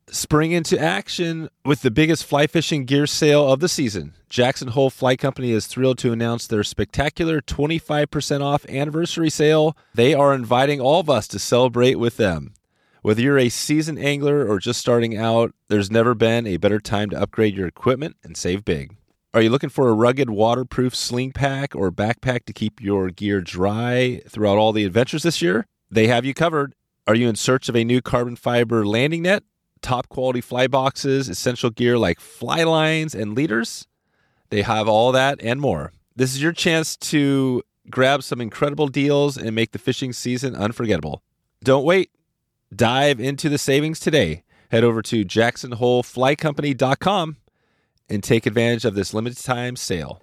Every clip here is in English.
Spring into action with the biggest fly fishing gear sale of the season. Jackson Hole Fly Company is thrilled to announce their spectacular 25% off anniversary sale. They are inviting all of us to celebrate with them. Whether you're a seasoned angler or just starting out, there's never been a better time to upgrade your equipment and save big. Are you looking for a rugged, waterproof sling pack or backpack to keep your gear dry throughout all the adventures this year? They have you covered. Are you in search of a new carbon fiber landing net, top quality fly boxes, essential gear like fly lines and leaders? They have all that and more. This is your chance to grab some incredible deals and make the fishing season unforgettable. Don't wait. Dive into the savings today. Head over to jacksonholeflycompany.com and take advantage of this limited time sale.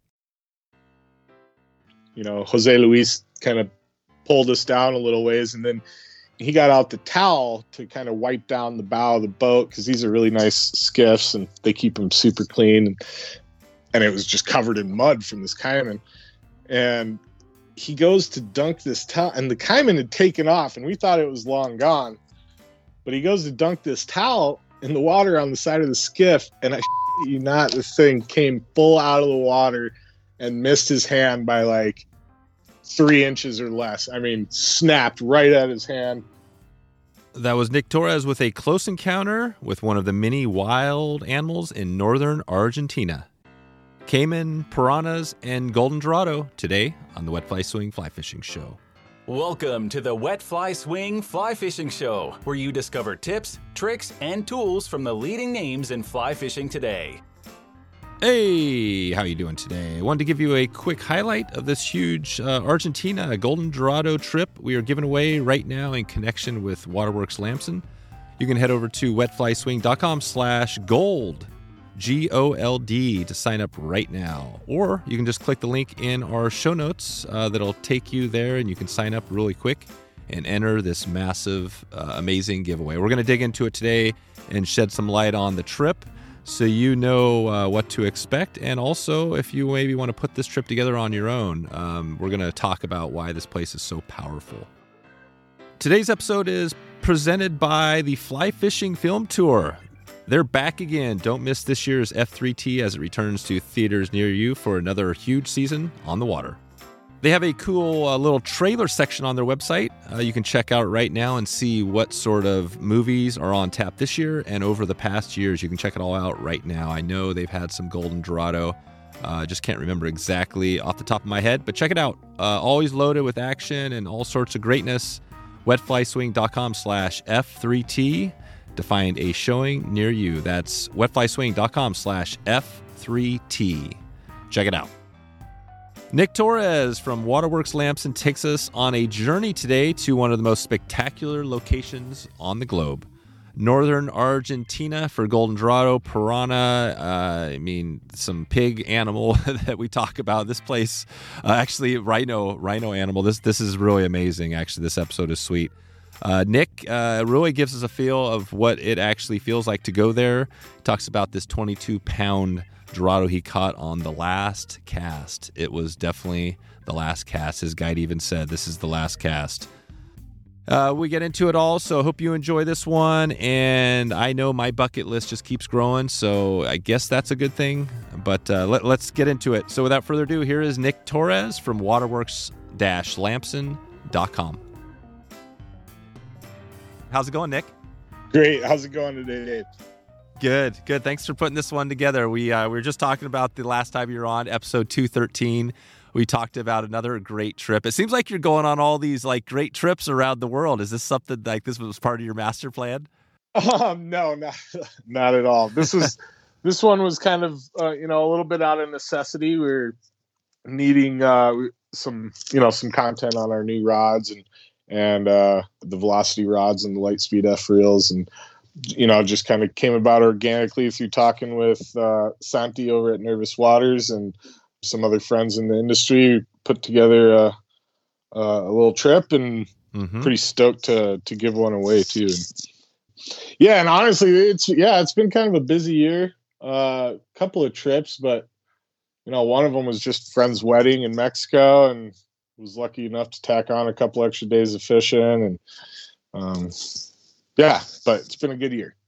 You know, Jose Luis kind of pulled us down a little ways, and then he got out the towel to kind of wipe down the bow of the boat because these are really nice skiffs and they keep them super clean. And it was just covered in mud from this caiman. And he goes to dunk this towel, and the caiman had taken off, and we thought it was long gone. But he goes to dunk this towel in the water on the side of the skiff, and I you not, the thing came full out of the water and missed his hand by like 3 inches or less. I mean, snapped right at his hand. That was Nick Torres with a close encounter with one of the many wild animals in northern Argentina. Caiman, piranhas, and golden dorado today on the Wet Fly Swing Fly Fishing Show. Welcome to the Wet Fly Swing Fly Fishing Show, where you discover tips, tricks, and tools from the leading names in fly fishing today. Hey, how you doing today? I wanted to give you a quick highlight of this huge Argentina golden dorado trip we are giving away right now in connection with Waterworks Lamson. You can head over to wetflyswing.com/gold. GOLD to sign up right now, or you can just click the link in our show notes that'll take you there, and you can sign up really quick and enter this massive amazing giveaway. We're going to dig into it today and shed some light on the trip so you know what to expect, and also if you maybe want to put this trip together on your own. We're going to talk about why this place is so powerful. Today's episode is presented by the Fly Fishing Film Tour. They're back again. Don't miss this year's F3T as it returns to theaters near you for another huge season on the water. They have a cool little trailer section on their website. You can check out right now and see what sort of movies are on tap this year and over the past years. You can check it all out right now. I know they've had some golden dorado. Just can't remember exactly off the top of my head, but check it out. Always loaded with action and all sorts of greatness. wetflyswing.com/F3T. to find a showing near you. That's wetflyswing.com/F3T. Check it out. Nick Torres from Waterworks Lamson takes us on a journey today to one of the most spectacular locations on the globe. Northern Argentina for golden dorado, piranha, some pig animal that we talk about. This place, actually rhino animal. This is really amazing. Actually, this episode is sweet. Nick really gives us a feel of what it actually feels like to go there. He talks about this 22-pound dorado he caught on the last cast. It was definitely the last cast. His guide even said, this is the last cast. We get into it all, so I hope you enjoy this one. And I know my bucket list just keeps growing, so I guess that's a good thing. But let's get into it. So without further ado, here is Nick Torres from waterworks-lamson.com. How's it going, Nick? Great. How's it going today, Dave? Good. Thanks for putting this one together. We were just talking about the last time you were on, episode 213. We talked about another great trip. It seems like you're going on all these like great trips around the world. Is this something like this was part of your master plan? No, not at all. This one was kind of a little bit out of necessity. We were needing some content on our new rods and the velocity rods and the Lightspeed F reels, and just kind of came about organically through talking with Santi over at Nervous Waters and some other friends in the industry. Put together a little trip, and pretty stoked to give one away too. And honestly, it's been kind of a busy year. Couple of trips, but one of them was just a friend's wedding in Mexico, and was lucky enough to tack on a couple extra days of fishing, and but it's been a good year.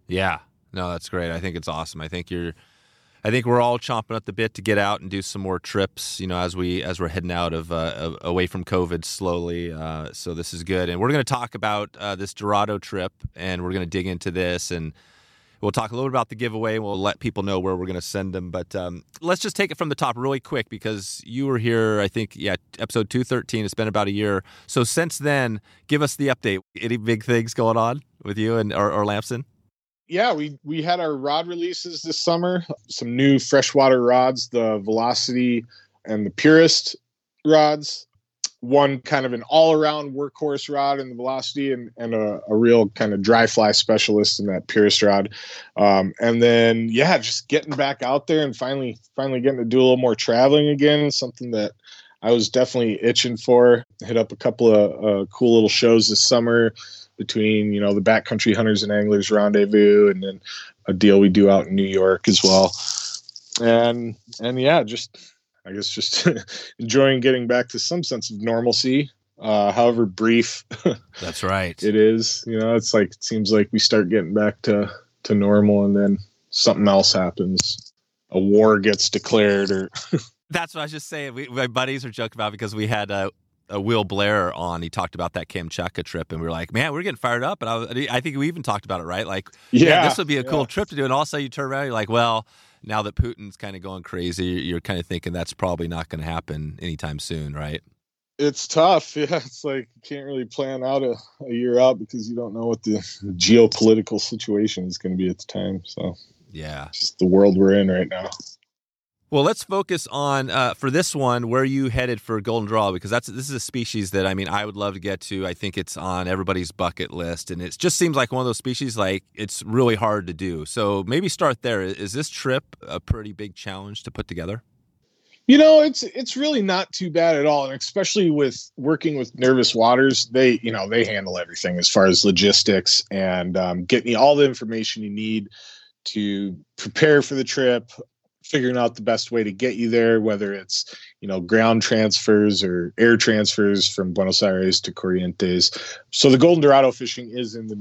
Yeah, no, that's great. I think it's awesome. I think we're all chomping at the bit to get out and do some more trips, as we're heading out of away from COVID slowly. So this is good. And we're going to talk about this Dorado trip, and we're going to dig into this, and we'll talk a little bit about the giveaway. We'll let people know where we're going to send them. But let's just take it from the top really quick, because you were here, I think, episode 213. It's been about a year. So since then, give us the update. Any big things going on with you and or Lamson? Yeah, we had our rod releases this summer. Some new freshwater rods, the Velocity and the Purist rods. One kind of an all-around workhorse rod in the Velocity, and a real kind of dry fly specialist in that Purist rod. And then, just getting back out there and finally getting to do a little more traveling again, something that I was definitely itching for. Hit up a couple of cool little shows this summer between, the Backcountry Hunters and Anglers Rendezvous, and then a deal we do out in New York as well. And just enjoying getting back to some sense of normalcy, however brief. That's right. It is. It's like, it seems like we start getting back to normal, and then something else happens. A war gets declared, or That's what I was just saying. My buddies are joking about, because we had a Will Blair on. He talked about that Kamchatka trip, and we were like, man, we're getting fired up. And I think we even talked about it, right? Like, this would be a cool trip to do. And also you turn around, you're like, well, now that Putin's kind of going crazy, you're kind of thinking that's probably not going to happen anytime soon, right? It's tough. Yeah, it's like you can't really plan out a year out, because you don't know what the geopolitical situation is going to be at the time. So yeah, it's just the world we're in right now. Well, let's focus on, for this one, where you headed for Golden Dorado, because this is a species that, I would love to get to. I think it's on everybody's bucket list, and it just seems like one of those species, like, it's really hard to do. So maybe start there. Is this trip a pretty big challenge to put together? It's really not too bad at all. And especially with working with Nervous Waters, they handle everything as far as logistics and getting you all the information you need to prepare for the trip, figuring out the best way to get you there, whether it's, ground transfers or air transfers from Buenos Aires to Corrientes. So the Golden Dorado fishing is in the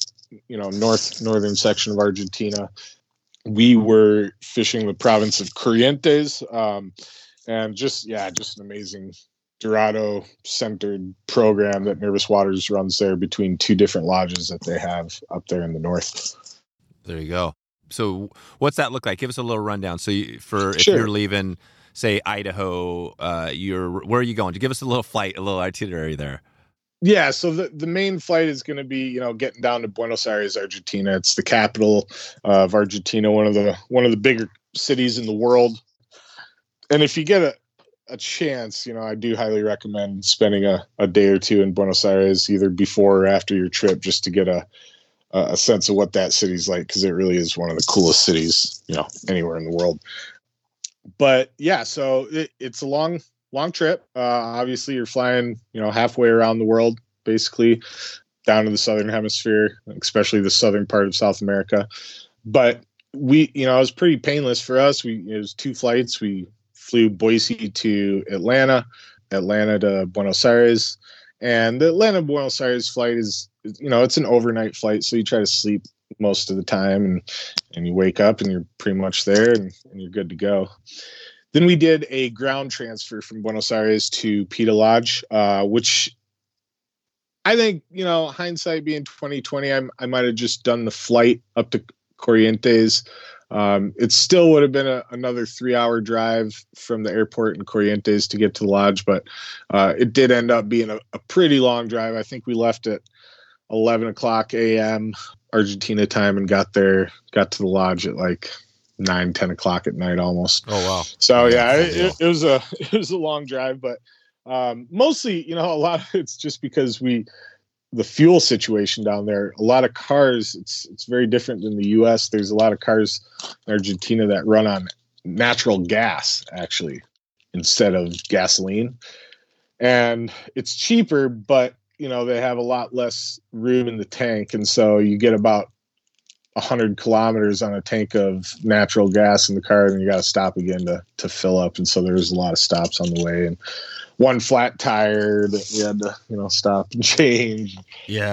northern section of Argentina. We were fishing the province of Corrientes, and just an amazing Dorado centered program that Nervous Waters runs there between two different lodges that they have up there in the north. There you go. So what's that look like? Give us a little rundown. So if Sure. you're leaving, say, Idaho, where are you going? To give us a little itinerary there. Yeah, so the main flight is going to be, getting down to Buenos Aires, Argentina. It's the capital of Argentina, one of the bigger cities in the world. And if you get a chance, I do highly recommend spending a day or two in Buenos Aires, either before or after your trip, just to get a sense of what that city's like, because it really is one of the coolest cities, anywhere in the world. But yeah, so it's a long trip. Obviously you're flying, halfway around the world, basically down to the Southern Hemisphere, especially the southern part of South America. But it was pretty painless for us. It was 2 flights. We flew Boise to Atlanta to Buenos Aires. And the Atlanta Buenos Aires flight is, it's an overnight flight. So you try to sleep most of the time, and you wake up and you're pretty much there, and you're good to go. Then we did a ground transfer from Buenos Aires to Pita Lodge, which I think, hindsight being 2020, I might have just done the flight up to Corrientes. It still would have been another 3-hour drive from the airport in Corrientes to get to the lodge, but it did end up being a pretty long drive. I think we left at 11 o'clock a.m. Argentina time and got to the lodge at like 9-10 o'clock at night almost. Oh wow. So yeah, it was a long drive, but mostly, a lot of it's just because the fuel situation down there, a lot of cars, it's very different than the US. There's a lot of cars in Argentina that run on natural gas, actually, instead of gasoline. And it's cheaper, but they have a lot less room in the tank. And so you get about 100 kilometers on a tank of natural gas in the car, and you got to stop again to fill up. And so there's a lot of stops on the way, and one flat tire that you had to, stop and change. Yeah.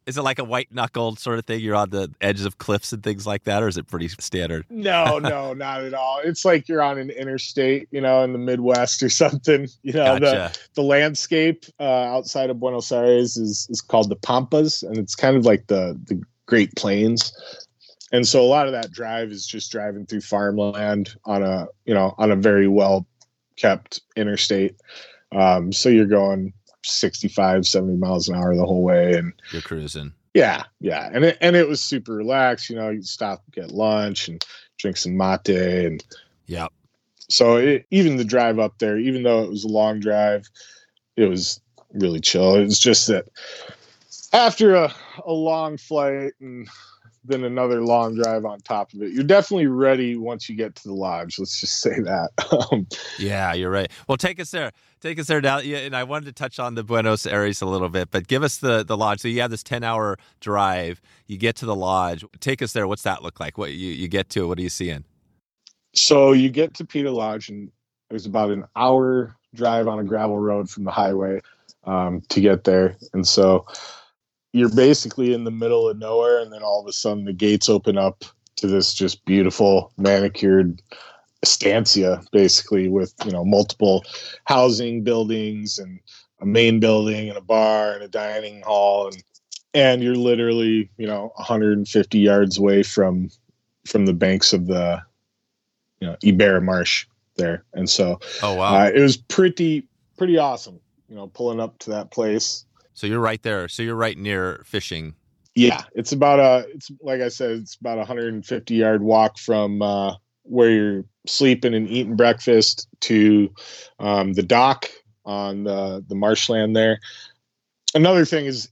Is it like a white knuckled sort of thing? You're on the edges of cliffs and things like that, or is it pretty standard? No, not at all. It's like you're on an interstate, in the Midwest or something. Gotcha. The landscape outside of Buenos Aires is called the Pampas, and it's kind of like the Great Plains. And so a lot of that drive is just driving through farmland on a very well kept interstate. So you're going 65, 70 miles an hour the whole way, and you're cruising. Yeah. And it was super relaxed. You stop, get lunch and drink some mate. And yeah. So even the drive up there, even though it was a long drive, it was really chill. It was just that after a long flight and then another long drive on top of it, you're definitely ready once you get to the lodge. Let's just say that. Yeah, you're right. Well, take us there now. Yeah, and I wanted to touch on the Buenos Aires a little bit, but give us the lodge. So you have this 10-hour drive. You get to the lodge. Take us there. What's that look like? What you get to? What are you seeing? So you get to Pita Lodge, and there's about an hour drive on a gravel road from the highway to get there. And so you're basically in the middle of nowhere, and then all of a sudden the gates open up to this just beautiful manicured estancia, basically, with multiple housing buildings and a main building and a bar and a dining hall, and you're literally 150 yards away from the banks of the Iberá Marsh there. And so oh wow, it was pretty awesome pulling up to that place. So you're right there. So you're right near fishing. Yeah, it's like I said, it's about 150 yard walk from where you're sleeping and eating breakfast to the dock on the marshland there. Another thing is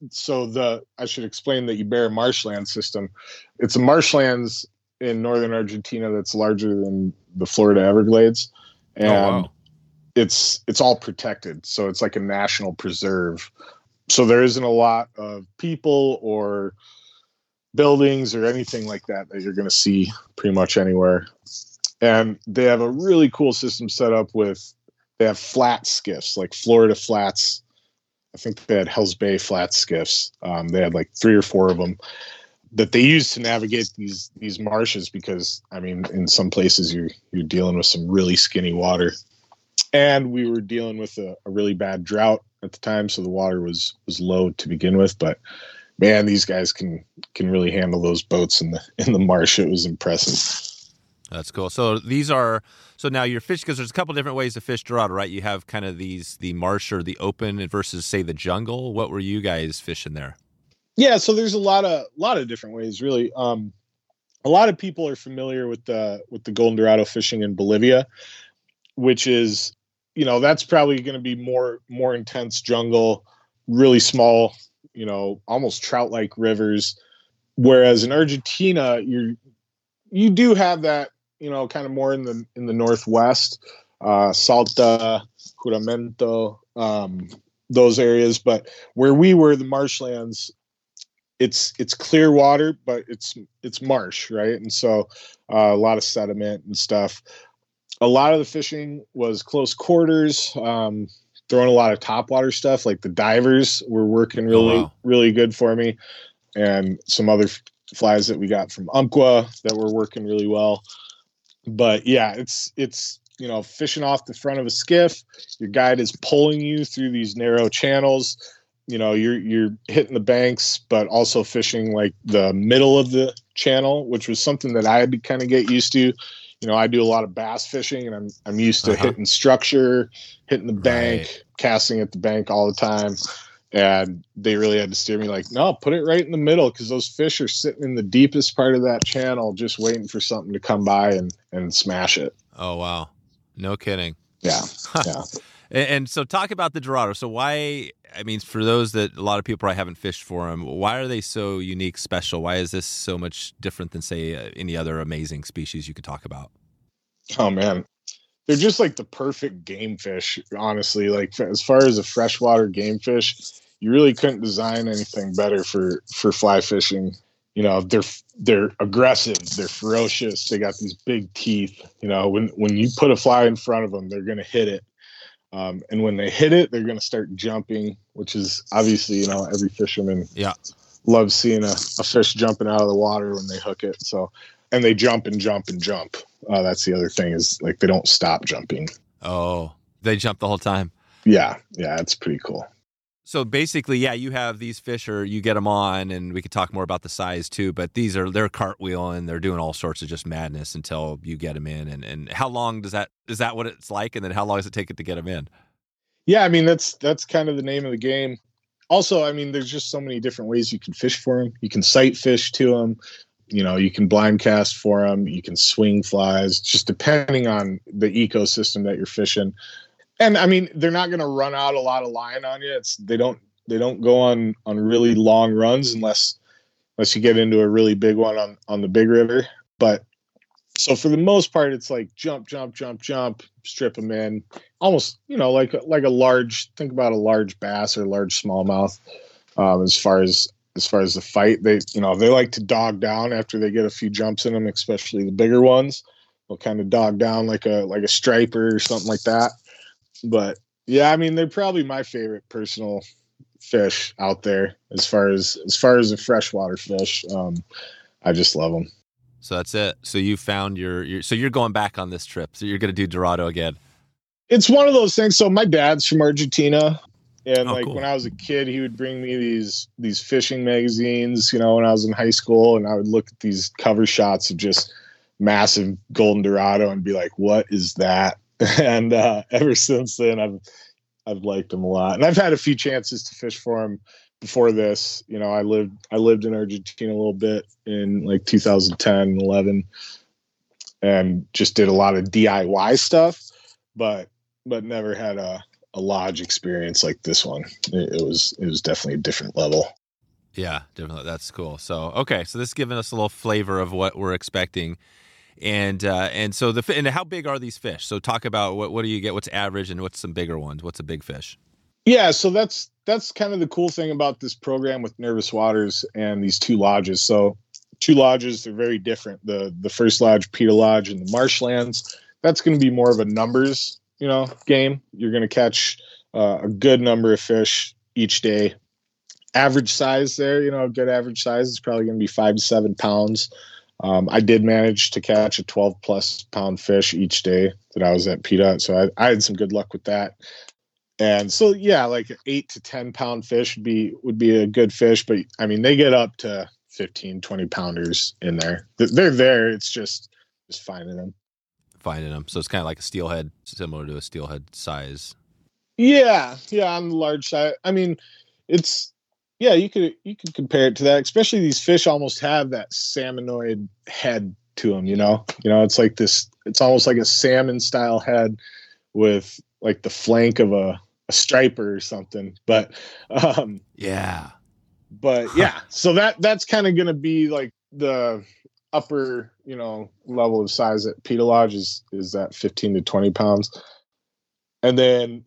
I should explain the Iberá marshland system. It's a marshlands in northern Argentina that's larger than the Florida Everglades, and it's all protected. So it's like a national preserve. So there isn't a lot of people or buildings or anything like that you're going to see pretty much anywhere. And they have a really cool system set up they have flat skiffs, like Florida flats. I think they had Hells Bay flat skiffs. They had like 3 or 4 of them that they use to navigate these marshes, because in some places you're dealing with some really skinny water. And we were dealing with a really bad drought at the time, so the water was low to begin with. But man, these guys can really handle those boats in the marsh. It was impressive. That's cool. So now you're fishing, because there's a couple different ways to fish Dorado, right? You have kind of the marsh or the open versus, say, the jungle. What were you guys fishing there? Yeah, so there's a lot of different ways, really. A lot of people are familiar with the Golden Dorado fishing in Bolivia, which is, that's probably going to be more intense jungle, really small, almost trout-like rivers. Whereas in Argentina, you do have that, kind of more in the northwest, Salta, Juramento, those areas. But where we were, the marshlands, it's clear water, but it's marsh, right? And so a lot of sediment and stuff. A lot of the fishing was close quarters, throwing a lot of topwater stuff. Like the divers were working really good for me, and some other flies that we got from Umpqua that were working really well. But yeah, it's fishing off the front of a skiff. Your guide is pulling you through these narrow channels. You're hitting the banks, but also fishing like the middle of the channel, which was something that I had to kind of get used to. I do a lot of bass fishing, and I'm used to hitting structure, hitting the bank, casting at the bank all the time. And they really had to steer me like, no, put it right in the middle, because those fish are sitting in the deepest part of that channel just waiting for something to come by and smash it. Oh, wow. No kidding. Yeah. Yeah. And so talk about the Dorado. So why, for those that a lot of people probably haven't fished for them, why are they so unique, special? Why is this so much different than, say, any other amazing species you could talk about? Oh, man. They're just like the perfect game fish, honestly. Like, as far as a freshwater game fish, you really couldn't design anything better for fly fishing. They're aggressive, they're ferocious, they got these big teeth. When you put a fly in front of them, they're going to hit it. And when they hit it, they're going to start jumping, which is obviously, every fisherman love seeing a fish jumping out of the water when they hook it. So, and they jump and jump and jump. That's the other thing is like they don't stop jumping. Oh, they jump the whole time. Yeah, it's pretty cool. So basically, yeah, you have these fish, or you get them on, and we could talk more about the size too. But they're cartwheeling, they're doing all sorts of just madness until you get them in. And how long is that what it's like? And then how long does it take it to get them in? Yeah, I mean that's kind of the name of the game. Also, I mean, there's just so many different ways you can fish for them. You can sight fish to them. You can blind cast for them. You can swing flies, just depending on the ecosystem that you're fishing. And I mean, they're not going to run out a lot of line on you. They don't go on really long runs unless you get into a really big one on the big river. But so for the most part, it's like jump, strip them in, almost like a large. Think about a large bass or large smallmouth. As far as the fight, they like to dog down after they get a few jumps in them, especially the bigger ones. They'll kind of dog down like a striper or something like that. But yeah, I mean, they're probably my favorite personal fish out there as far as a freshwater fish. I just love them. So that's it. So you found so you're going back on this trip. So you're going to do Dorado again. It's one of those things. So my dad's from Argentina, and cool. When I was a kid, he would bring me these fishing magazines, when I was in high school, and I would look at these cover shots of just massive golden Dorado and be like, what is that? And ever since then, I've liked them a lot, and I've had a few chances to fish for them before this. I lived in Argentina a little bit in like 2010, 11, and just did a lot of DIY stuff, but never had a lodge experience like this one. It was definitely a different level. Yeah, definitely. That's cool. So okay, so this is giving us a little flavor of what we're expecting. And so and how big are these fish? So talk about what do you get? What's average and what's some bigger ones? What's a big fish? Yeah, so that's kind of the cool thing about this program with Nervous Waters and these two lodges. So two lodges, they're very different. The first lodge, Pita Lodge, in the marshlands, that's going to be more of a numbers, game. You're going to catch a good number of fish each day. Average size there, a good average size is probably going to be 5 to 7 pounds. I did manage to catch a 12 plus pound fish each day that I was at Pita. So I had some good luck with that. And so, yeah, like an 8 to 10 pound fish would be a good fish. But I mean, they get up to 15, 20 pounders in there. They're there. It's just finding them. So it's kind of like a steelhead, similar to a steelhead size. Yeah. On the large side. I mean, you could compare it to that. Especially these fish almost have that salmonoid head to them. It's like this. It's almost like a salmon style head with like the flank of a striper or something. But yeah. So that's kind of going to be like the upper level of size at Pita Lodge is that 15 to 20 pounds, and then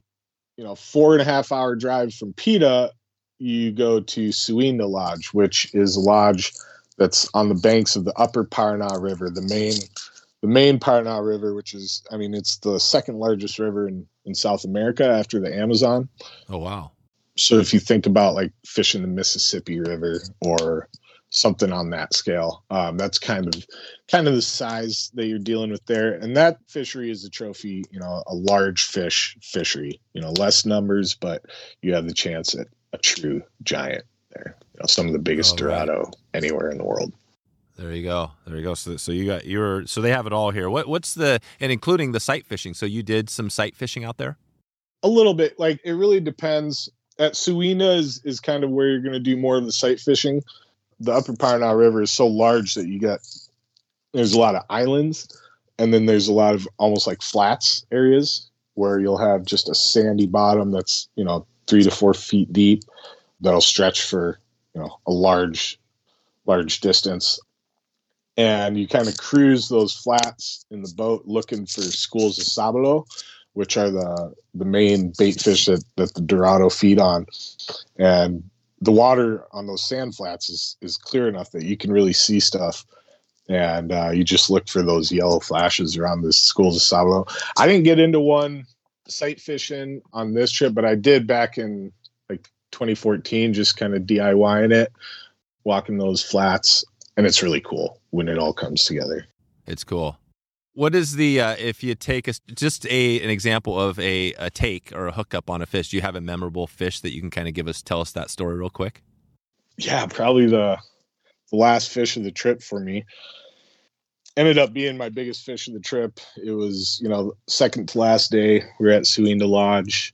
4.5 hour drive from Pita, you go to Suinda Lodge, which is a lodge that's on the banks of the upper Paraná River, the main Paraná River, which is, I mean, it's the second largest river in South America after the Amazon. Oh, wow. So if you think about like fishing the Mississippi River or something on that scale, that's kind of the size that you're dealing with there. And that fishery is a trophy, a large fishery, less numbers, but you have the chance at a true giant there. Some of the biggest Dorado anywhere in the world. There you go. So you got so they have it all here. What's and including the sight fishing. So you did some sight fishing out there? A little bit. Like it really depends. At Suinda is kind of where you're going to do more of the sight fishing. The upper Paraná River is so large that there's a lot of islands, and then there's a lot of almost like flats areas where you'll have just a sandy bottom that's 3 to 4 feet deep that'll stretch for a large distance. And you kind of cruise those flats in the boat looking for schools of sabalo, which are the main bait fish that the Dorado feed on. And the water on those sand flats is clear enough that you can really see stuff. And you just look for those yellow flashes around the schools of sabalo. I didn't get into one sight fishing on this trip, but I did back in like 2014, just kind of DIYing it. walking those flats, and it's really cool when it all comes together. It's cool. What is the if you take an example of a take or a hookup on a fish? Do you have a memorable fish that you can kind of tell us that story real quick? Yeah, probably the last fish of the trip for me ended up being my biggest fish of the trip. It was, second to last day. We were at Suinda Lodge.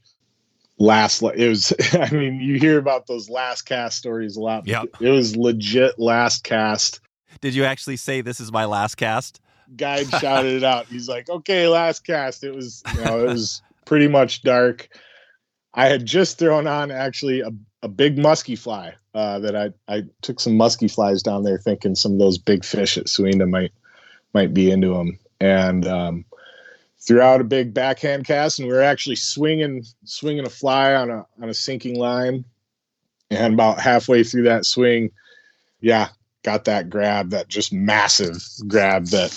I mean, you hear about those last cast stories a lot. Yep. It was legit last cast. Did you actually say this is my last cast? Guide shouted it out. He's like, okay, last cast. It was, it was pretty much dark. I had just thrown on actually a big musky fly that I took some musky flies down there thinking some of those big fish at Suinda might be into them. And threw out a big backhand cast, and we were actually swinging a fly on a sinking line. And about halfway through that swing, got that grab, that just massive grab that,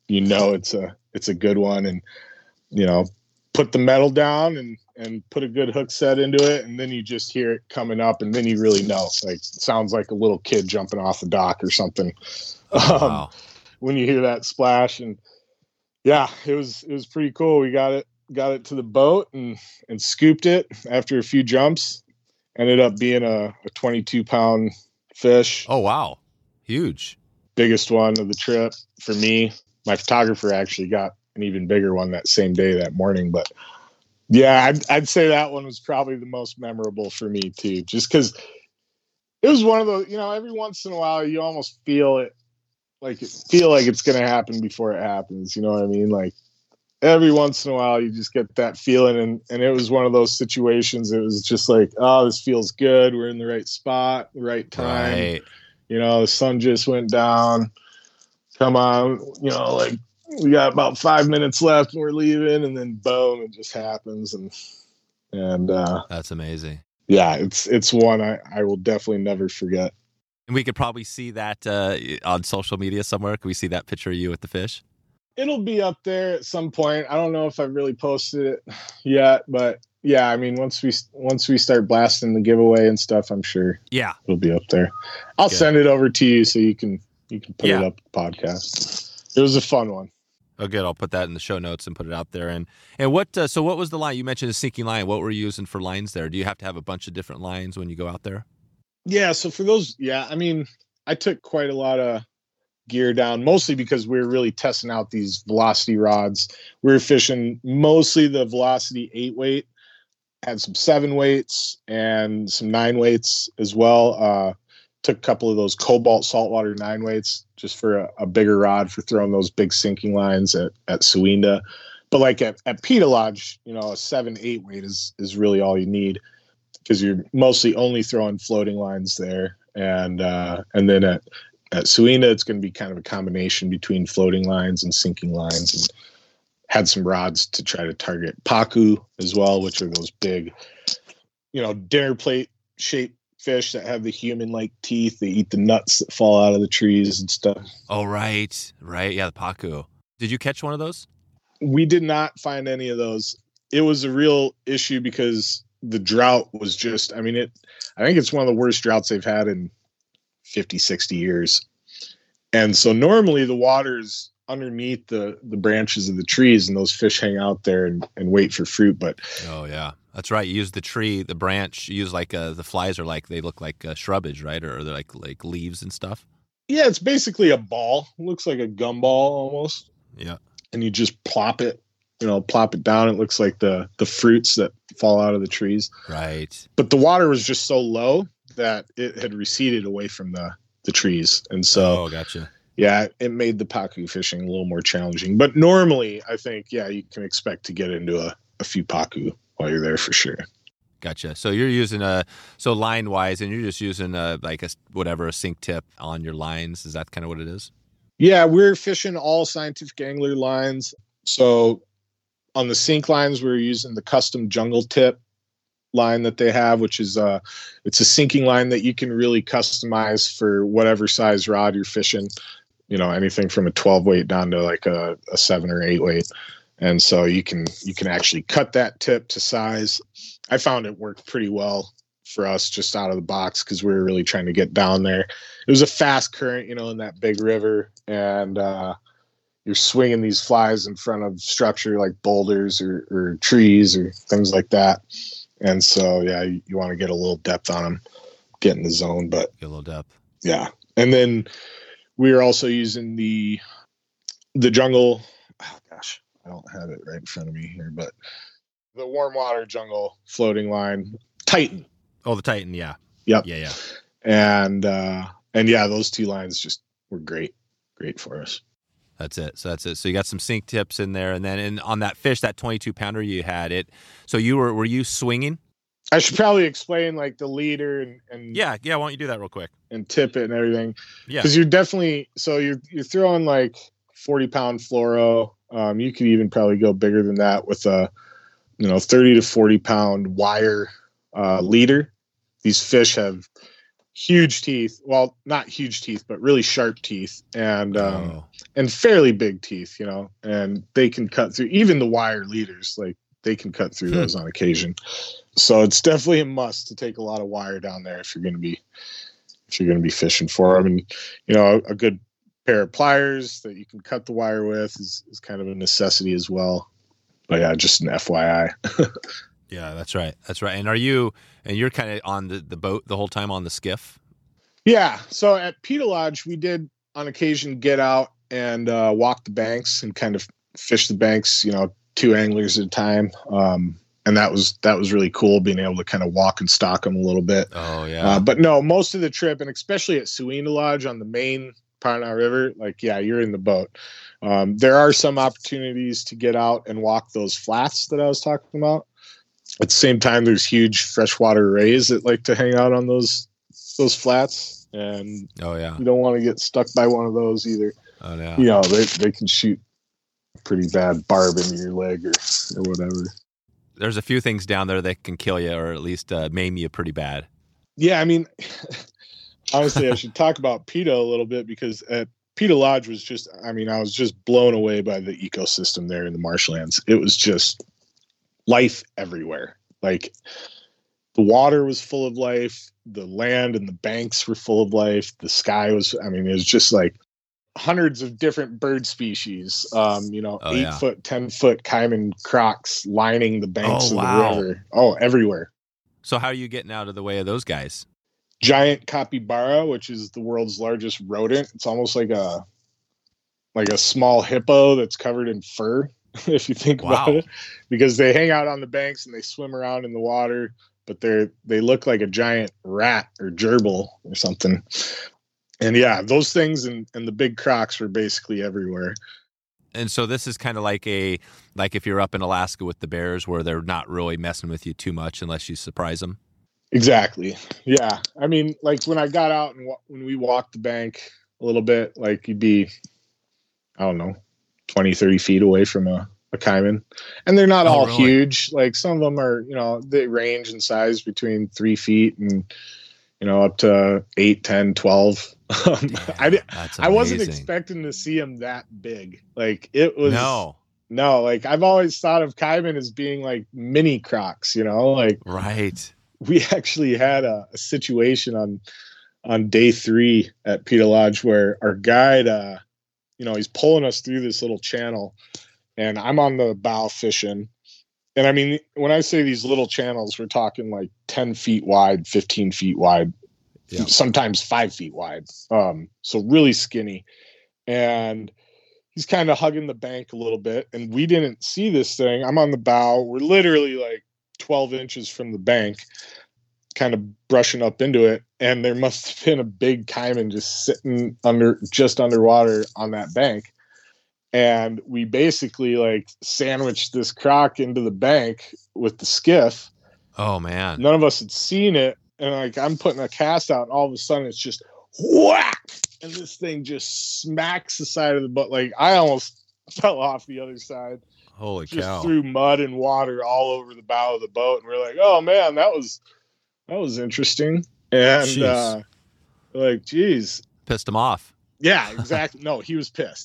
it's a good one. And, put the metal down and put a good hook set into it. And then you just hear it coming up, and then you really know, like, it sounds like a little kid jumping off the dock or something. Wow. When you hear that splash. And yeah, it was pretty cool. We got it to the boat and scooped it after a few jumps. Ended up being a 22-pound fish. Oh, wow. Huge. Biggest one of the trip for me. My photographer actually got an even bigger one that same day, that morning. But yeah, I'd say that one was probably the most memorable for me too, just because it was one of those, every once in a while you almost feel like it's going to happen before it happens. You know what I mean? Like every once in a while you just get that feeling. And it was one of those situations. It was just like, oh, this feels good. We're in the right spot, the right time. Right. The sun just went down. Come on, like we got about 5 minutes left and we're leaving, and then boom, it just happens. And that's amazing. Yeah, it's one I will definitely never forget. And we could probably see that on social media somewhere. Can we see that picture of you with the fish? It'll be up there at some point. I don't know if I've really posted it yet, but yeah, I mean, once we start blasting the giveaway and stuff, I'm sure it'll be up there. I'll send it over to you so you can put it up podcast. It was a fun one. Oh, good. I'll put that in the show notes and put it out there. And what what was the line? You mentioned a sinking line. What were you using for lines there? Do you have to have a bunch of different lines when you go out there? Yeah. So for those, I mean, I took quite a lot of gear down, mostly because we were really testing out these velocity rods. We were fishing mostly the Velocity 8-weight, had some 7-weights and some 9-weights as well. Took a couple of those Cobalt saltwater 9-weights just for a bigger rod for throwing those big sinking lines at Suinda. But like at Pita Lodge, a 7-8-weight is really all you need, because you're mostly only throwing floating lines there. And then at Suinda, it's going to be kind of a combination between floating lines and sinking lines, and had some rods to try to target pacu as well, which are those big, dinner plate shaped fish that have the human-like teeth. They eat the nuts that fall out of the trees and stuff. Oh, right. Yeah, the pacu. Did you catch one of those? We did not find any of those. It was a real issue because the drought was just, I think it's one of the worst droughts they've had in 50, 60 years. And so normally the water is underneath the branches of the trees, and those fish hang out there and wait for fruit. But oh yeah, that's right. You use the tree, the branch. You use like the flies are like, they look like shrubbage, right? Or they're like leaves and stuff. Yeah, it's basically a ball. It looks like a gumball almost. Yeah. And you just plop it down. It looks like the fruits that fall out of the trees. Right. But the water was just so low that it had receded away from the trees. And so, gotcha. Yeah, it made the pacu fishing a little more challenging. But normally, I think, you can expect to get into a few pacu while you're there for sure. Gotcha. So you're using line wise, and you're just using a sink tip on your lines. Is that kind of what it is? Yeah, we're fishing all Scientific Angler lines. So on the sink lines, we're using the custom jungle tip line that they have, which is it's a sinking line that you can really customize for whatever size rod you're fishing. Anything from a 12-weight down to like a 7 or 8-weight. And so you can actually cut that tip to size. I found it worked pretty well for us just out of the box because we were really trying to get down there. It was a fast current, in that big river, and you're swinging these flies in front of structure like boulders or trees or things like that. And so, yeah, you want to get a little depth on them, get in the zone, but get a little depth. Yeah. And then we were also using the jungle. Oh gosh, I don't have it right in front of me here, but the warm water jungle floating line Titan. Oh, the Titan. Yeah. Yep. Yeah. And yeah, those two lines just were great for us. That's it. So you got some sink tips in there, and then on that fish, that 22 pounder you had it. So were you swinging? I should probably explain like the leader and yeah. Why don't you do that real quick and tip it and everything? Yeah, because you're definitely you're throwing like 40-pound fluoro. You could even probably go bigger than that with a 30 to 40-pound wire leader. These fish have huge teeth. Well, not huge teeth, but really sharp teeth and fairly big teeth. And they can cut through even the wire leaders. Like they can cut through those on occasion. So it's definitely a must to take a lot of wire down there if you're going to be fishing for them. And a good pair of pliers that you can cut the wire with is kind of a necessity as well. But yeah, just an FYI. Yeah, that's right. And you're kind of on the boat the whole time on the skiff? Yeah. So at Pita Lodge, we did on occasion get out and walk the banks and kind of fish the banks, 2 anglers at a time. And that was really cool, being able to kind of walk and stalk them a little bit. Oh yeah. But no, most of the trip, and especially at Suina Lodge on the main Parana River, like, yeah, you're in the boat. There are some opportunities to get out and walk those flats that I was talking about. At the same time, there's huge freshwater rays that like to hang out on those flats. And oh yeah, you don't want to get stuck by one of those either. Oh no. They can shoot a pretty bad barb into your leg or whatever. There's a few things down there that can kill you or at least maim you pretty bad. Yeah, I mean, honestly, I should talk about Pita a little bit because at Pita Lodge I was just blown away by the ecosystem there in the marshlands. It was just life everywhere. Like the water was full of life. The land and the banks were full of life. The sky was, it was just like hundreds of different bird species, 8-foot, 10-foot caiman crocs lining the banks of the river. Oh, everywhere. So how are you getting out of the way of those guys? Giant capybara, which is the world's largest rodent. It's almost like a small hippo that's covered in fur, if you think about it, because they hang out on the banks and they swim around in the water, but they look like a giant rat or gerbil or something. And yeah, those things and the big crocs were basically everywhere. And so this is kind of like if you're up in Alaska with the bears where they're not really messing with you too much unless you surprise them. Exactly. Yeah. Like when I got out and when we walked the bank a little bit, like you'd be, I don't know, 20, 30 feet away from a caiman. And they're not all really huge. Like some of them are, they range in size between 3 feet and, up to 8, 10, 12. I wasn't expecting to see them that big. Like it was no, like I've always thought of caiman as being like mini crocs, like right. We actually had a situation on day 3 at Pita Lodge where our guide, he's pulling us through this little channel and I'm on the bow fishing. And when I say these little channels, we're talking like 10 feet wide, 15 feet wide, sometimes 5 feet wide. So really skinny. And he's kind of hugging the bank a little bit. And we didn't see this thing. I'm on the bow. We're literally like 12 inches from the bank, kind of brushing up into it. And there must have been a big caiman just sitting underwater on that bank. And we basically like sandwiched this croc into the bank with the skiff. Oh man. None of us had seen it. And like, I'm putting a cast out and all of a sudden it's just whack. And this thing just smacks the side of the boat. Like I almost fell off the other side. Holy just cow. Threw mud and water all over the bow of the boat. And we're like, oh man, that was interesting. And like, geez. Pissed him off. Yeah, exactly. No, he was pissed.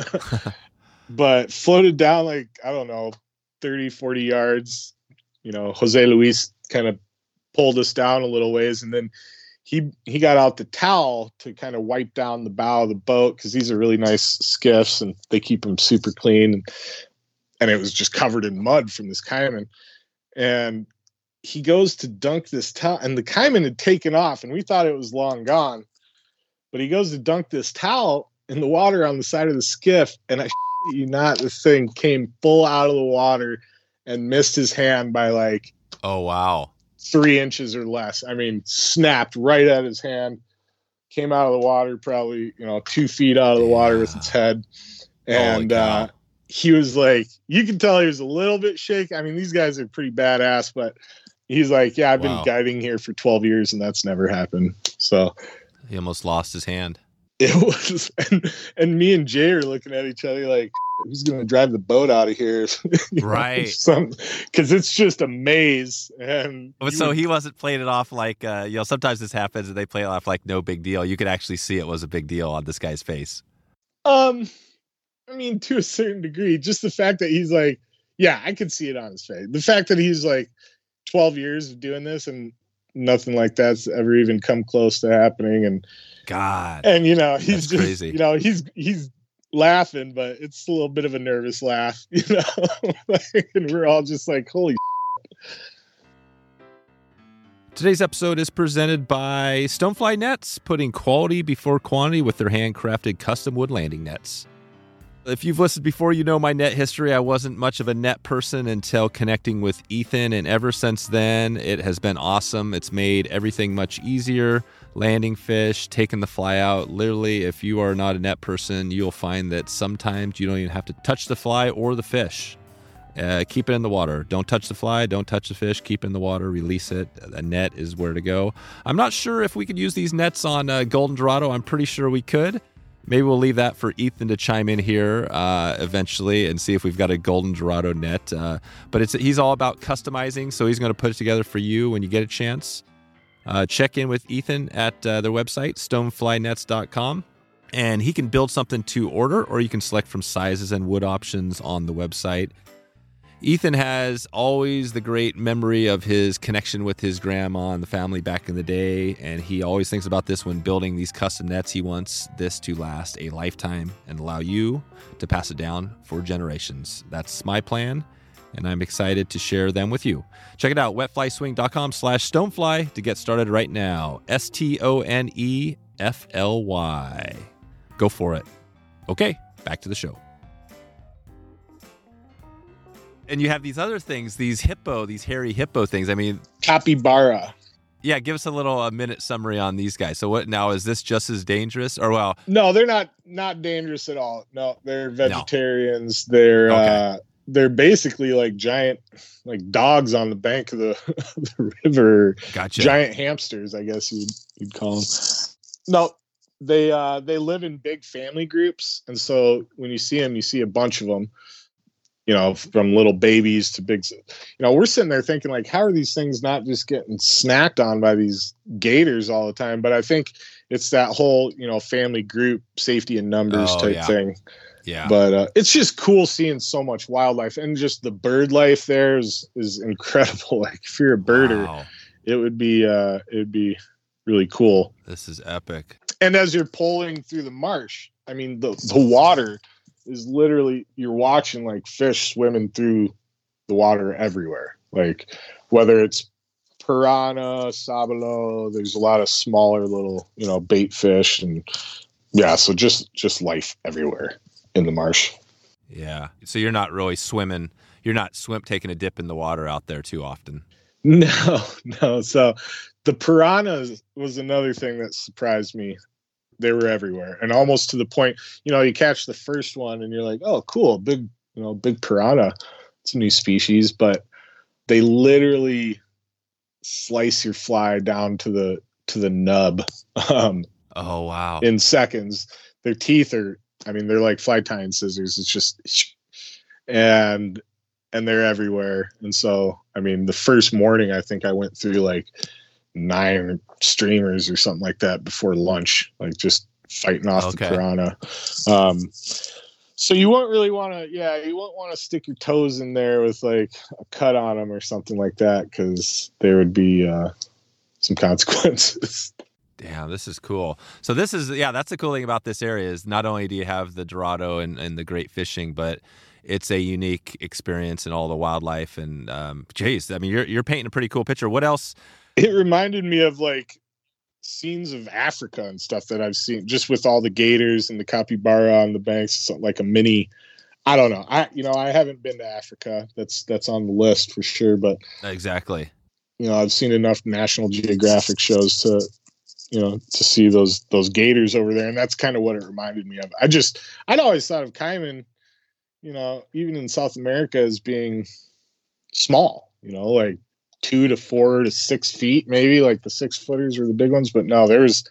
But floated down like, I don't know, 30, 40 yards. Jose Luis kind of pulled us down a little ways, and then he got out the towel to kind of wipe down the bow of the boat, because these are really nice skiffs and they keep them super clean. And it was just covered in mud from this caiman. And he goes to dunk this towel, and the caiman had taken off, and we thought it was long gone. But he goes to dunk this towel in the water on the side of the skiff, and I shit you not, the thing came full out of the water and missed his hand by like, oh wow, 3 inches or less. I mean, snapped right at his hand, came out of the water, probably, 2 feet out of the water with its head. And he was like, you can tell he was a little bit shaky. I mean, these guys are pretty badass, but he's like, yeah, I've been guiding here for 12 years and that's never happened. So he almost lost his hand. It was, and me and Jay are looking at each other like, who's going to drive the boat out of here? Right. Because it's just a maze. And so he wasn't playing it off like, sometimes this happens and they play it off like no big deal. You could actually see it was a big deal on this guy's face. I mean, to a certain degree, just the fact that he's like, yeah, I could see it on his face. The fact that he's like 12 years of doing this and nothing like that's ever even come close to happening. And God. And, he's just crazy. He's laughing, but it's a little bit of a nervous laugh, and we're all just like, holy shit. Today's episode is presented by Stonefly Nets, putting quality before quantity with their handcrafted custom wood landing nets. If you've listened before, you know my net history. I wasn't much of a net person until connecting with Ethan, and ever since then, it has been awesome. It's made everything much easier. Landing fish, taking the fly out. Literally, if you are not a net person, you'll find that sometimes you don't even have to touch the fly or the fish. Keep it in the water. Don't touch the fly. Don't touch the fish. Keep it in the water. Release it. A net is where to go. I'm not sure if we could use these nets on Golden Dorado. I'm pretty sure we could. Maybe we'll leave that for Ethan to chime in here eventually and see if we've got a Golden Dorado net. But he's all about customizing, so he's going to put it together for you when you get a chance. Check in with Ethan at their website, stoneflynets.com, and he can build something to order, or you can select from sizes and wood options on the website. Ethan has always the great memory of his connection with his grandma and the family back in the day, and he always thinks about this when building these custom nets. He wants this to last a lifetime and allow you to pass it down for generations. That's my plan, and I'm excited to share them with you. Check it out, wetflyswing.com/stonefly to get started right now. STONEFLY. Go for it. Okay, back to the show. And you have these other things, these hairy hippo things. I mean, capybara. Yeah, give us a minute summary on these guys. So what now, is this just as dangerous, or well? No, they're not dangerous at all. No, they're vegetarians. No. They're basically like giant, like dogs on the bank of the river. Gotcha. Giant hamsters, I guess you'd call them. No, they live in big family groups, and so when you see them, you see a bunch of them. From little babies to big, we're sitting there thinking like, how are these things not just getting snacked on by these gators all the time? But I think it's that whole, family group safety in numbers type thing. Yeah. But it's just cool seeing so much wildlife, and just the bird life there is incredible. Like if you're a birder, it would be really cool. This is epic. And as you're pulling through the marsh, I mean, the water is literally, you're watching like fish swimming through the water everywhere. Like whether it's piranha, sabalo, there's a lot of smaller little, bait fish, and so just life everywhere in the marsh. Yeah. So you're not really swimming. You're not taking a dip in the water out there too often. No. So the piranhas was another thing that surprised me. They were everywhere, and almost to the point, you catch the first one and you're like, oh, cool, big piranha. It's a new species, but they literally slice your fly down to the nub. Oh, wow. In seconds. Their teeth are, they're like fly tying scissors. It's just, and they're everywhere. And so, the first morning, I think I went through like 9 streamers or something like that before lunch, like just fighting off the piranha. So you won't really want to, you won't want to stick your toes in there with like a cut on them or something like that, because there would be some consequences. Damn, this is cool. So this is, that's the cool thing about this area is not only do you have the Dorado and the great fishing, but it's a unique experience in all the wildlife. And geez, I mean, you're painting a pretty cool picture. What else? It reminded me of like scenes of Africa and stuff that I've seen, just with all the gators and the capybara on the banks. It's like a mini, I don't know. I haven't been to Africa. That's on the list for sure. But exactly, I've seen enough National Geographic shows to see those gators over there. And that's kind of what it reminded me of. I'd always thought of Cayman, even in South America, as being small, like 2 to 4 to 6 feet, maybe, like the 6-footers or the big ones. But no, there's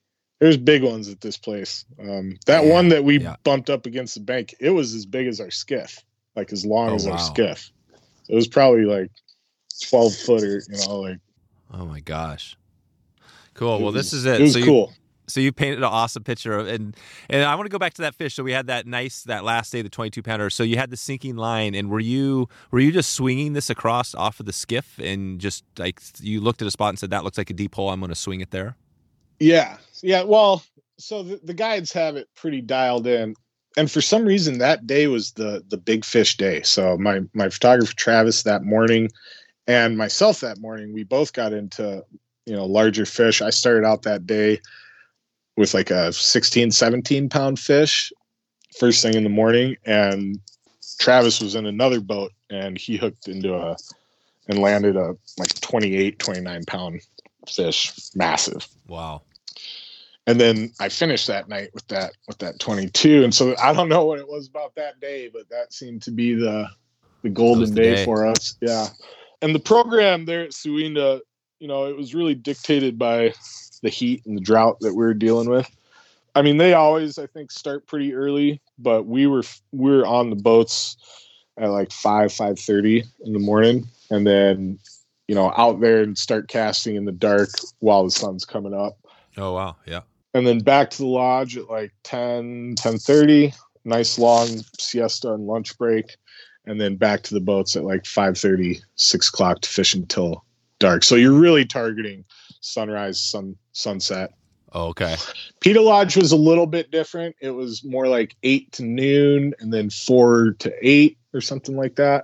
big ones at this place. One that we bumped up against the bank, it was as big as our skiff, like as long as our skiff. It was probably like 12-footer, like. Oh my gosh. Cool. Well, this is it. It was cool. So you painted an awesome picture and I want to go back to that fish. So we had that last day, the 22-pounder. So you had the sinking line, and were you just swinging this across off of the skiff and just like you looked at a spot and said, that looks like a deep hole, I'm going to swing it there? Yeah. Well, so the guides have it pretty dialed in. And for some reason that day was the big fish day. So my photographer, Travis, that morning and myself that morning, we both got into, larger fish. I started out that day with like a 16, 17 pound fish first thing in the morning. And Travis was in another boat and he hooked into and landed a like 28, 29 pound fish. Massive. Wow. And then I finished that night with that 22. And so I don't know what it was about that day, but that seemed to be the golden day for us. Yeah. And the program there at Sewenda, it was really dictated by the heat and the drought that we were dealing with. I mean, they always, I think, start pretty early, but we were on the boats at like 5:30 in the morning, and then, out there and start casting in the dark while the sun's coming up. Oh, wow. Yeah. And then back to the lodge at like 10:30, nice long siesta and lunch break. And then back to the boats at like 5:30, 6 o'clock to fish until dark. So you're really targeting sunrise, sunset. Oh, okay. Pita Lodge was a little bit different. It was more like 8 to noon and then 4 to 8 or something like that.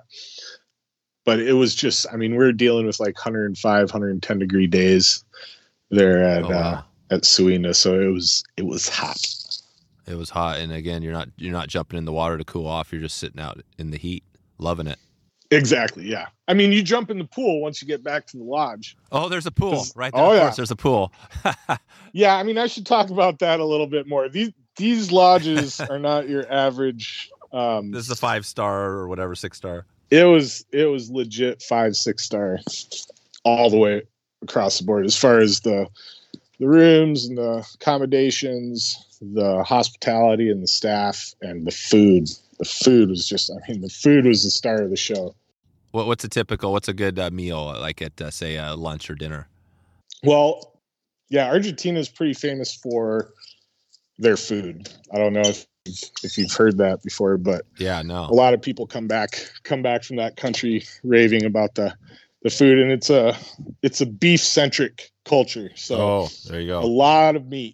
But it was just, we were dealing with like 105, 110 degree days there at Sewenda. So it was hot. It was hot. And again, you're not jumping in the water to cool off. You're just sitting out in the heat, loving it. Exactly. Yeah. You jump in the pool once you get back to the lodge. Oh, there's a pool right there. Of course, there's a pool. Yeah. I should talk about that a little bit more. These lodges are not your average. This is a 5-star or whatever, 6-star. It was legit 5-6 star all the way across the board, as far as the rooms and the accommodations, the hospitality and the staff and the food. The food was just, the food was the star of the show. What's a good meal, like at, say, lunch or dinner? Well, yeah, Argentina is pretty famous for their food. I don't know if you've heard that before, but yeah, no. A lot of people come back from that country raving about the food, and it's a beef centric culture. So there you go. A lot of meat.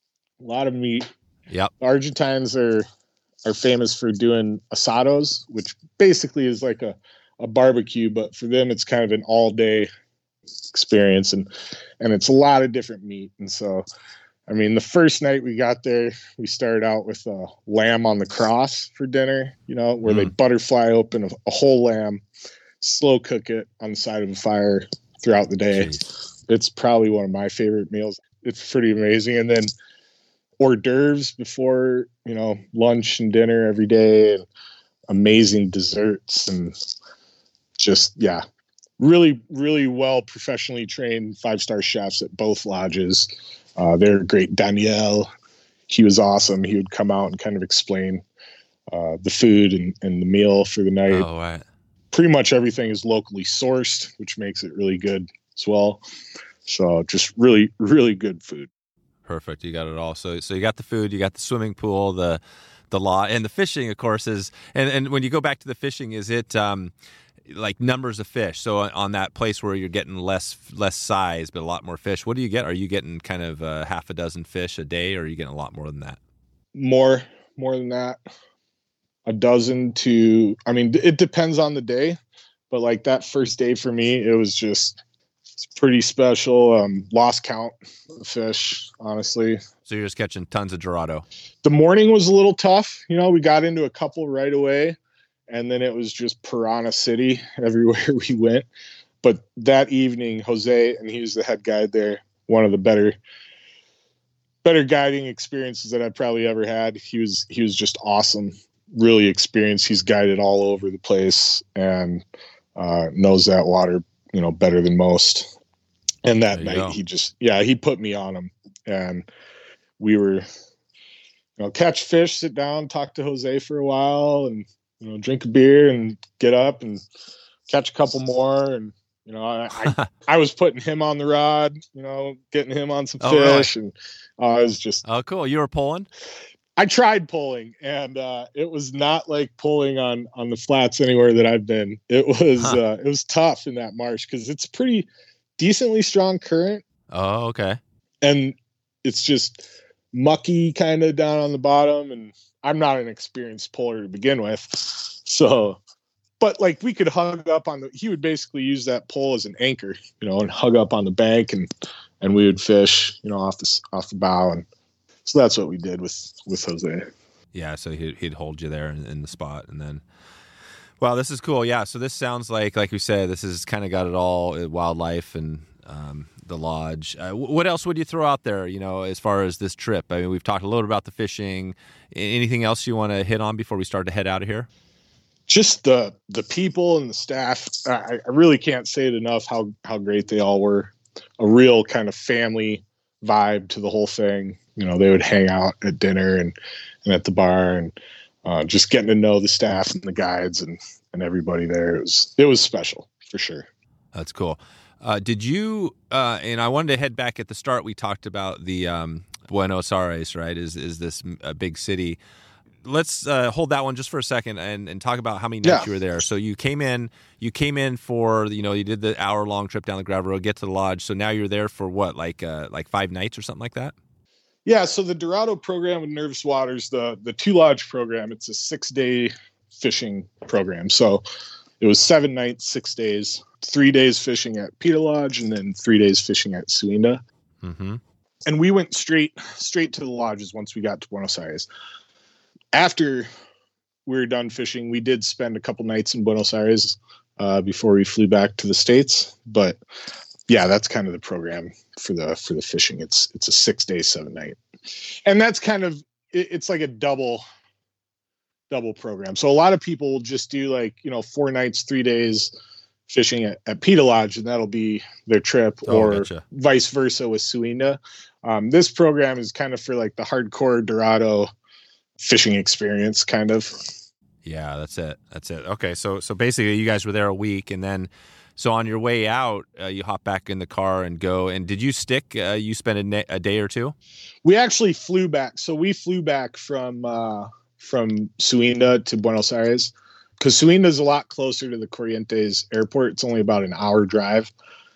Yep. Argentines are famous for doing asados, which basically is like a barbecue, but for them it's kind of an all day experience, and it's a lot of different meat. And so, the first night we got there, we started out with a lamb on the cross for dinner, where they butterfly open a whole lamb, slow cook it on the side of a fire throughout the day. Jeez. It's probably one of my favorite meals. It's pretty amazing. And then hors d'oeuvres before, lunch and dinner every day, and amazing desserts, and just, yeah, really, really well professionally trained 5-star chefs at both lodges. They're great. Daniel, he was awesome. He would come out and kind of explain the food and the meal for the night. Oh, right. Pretty much everything is locally sourced, which makes it really good as well. So just really, really good food. Perfect. You got it all. So you got the food, you got the swimming pool, the the law. And the fishing, of course, is and when you go back to the fishing, is it like numbers of fish? So on that place where you're getting less size but a lot more fish, what do you get? Are you getting kind of half a dozen fish a day, or are you getting a lot more than that? More than that. A dozen to, I mean, it depends on the day, but like that first day for me, it's pretty special. Lost count of fish, honestly. So you're just catching tons of Dorado. The morning was a little tough. You know, we got into a couple right away, and then it was just Piranha City everywhere we went. But that evening, Jose, and he was the head guide there, one of the better guiding experiences that I've probably ever had. He was just awesome, really experienced. He's guided all over the place and knows that water, you know, better than most. And that night he put me on him, and we were, you know, catch fish, sit down, talk to Jose for a while, and, you know, drink a beer and get up and catch a couple more. And, you know, I was putting him on the rod, you know, getting him on some fish. Really? And it was just, oh, cool. You were pulling? I tried pulling, and it was not like pulling on the flats anywhere that I've been. It was tough in that marsh because it's pretty decently strong current. Oh, okay. And it's just mucky kind of down on the bottom, and I'm not an experienced puller to begin with. So, but like we could hug up he would basically use that pole as an anchor, you know, and hug up on the bank, and we would fish, you know, off the bow. And so that's what we did with Jose. Yeah. So he'd hold you there in the spot, and then, wow, this is cool. Yeah. So this sounds like we said, this has kind of got it all, wildlife and the lodge. What else would you throw out there, you know, as far as this trip? I mean, we've talked a little about the fishing. Anything else you want to hit on before we start to head out of here? Just the people and the staff. I really can't say it enough how great they all were. A real kind of family vibe to the whole thing. You know, they would hang out at dinner and at the bar, and just getting to know the staff and the guides and everybody there. It was special for sure. That's cool. Did you, and I wanted to head back at the start, we talked about the Buenos Aires, right? Is this a big city? Let's hold that one just for a second and talk about how many nights you were there. So you came in for, you know, you did the hour-long trip down the gravel road, get to the lodge. So now you're there for what, like 5 nights or something like that? Yeah, so the Dorado program with Nervous Waters, the 2-lodge program, it's a 6-day fishing program. So it was 7 nights, 6 days, 3 days fishing at Pita Lodge, and then 3 days fishing at Suinda. Mm-hmm. And we went straight to the lodges once we got to Buenos Aires. After we were done fishing, we did spend a couple nights in Buenos Aires before we flew back to the States. But yeah, that's kind of the program for the fishing. It's a 6-day, 7-night, and that's kind of, it's like a double program. So a lot of people will just do, like, you know, 4 nights, 3 days fishing at Pita Lodge, and that'll be their trip, or gotcha. Vice versa with Suinda. This program is kind of for like the hardcore Dorado fishing experience, kind of. Yeah, that's it. Okay, so basically you guys were there a week, and then so on your way out, you hop back in the car and go. And did you stick? You spent a day or two? We actually flew back. So we flew back from Suinda to Buenos Aires, because Suinda is a lot closer to the Corrientes airport. It's only about an hour drive,